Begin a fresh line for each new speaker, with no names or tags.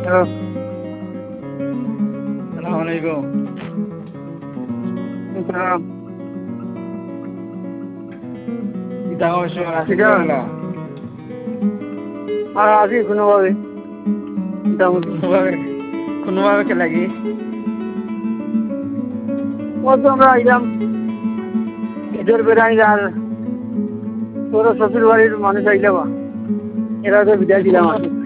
আসসালামু আলাইকুম। কিতা অবশ্য আসি না
আর আছি কোনোভাবে
কোনোভাবে কে লাগি
তো আমরা আইলাম ঈদের বেড়াই আর তোর শ্বশুর বাড়ির মানুষ আইলাম এরা তো বিদায় দিলাম আর কি।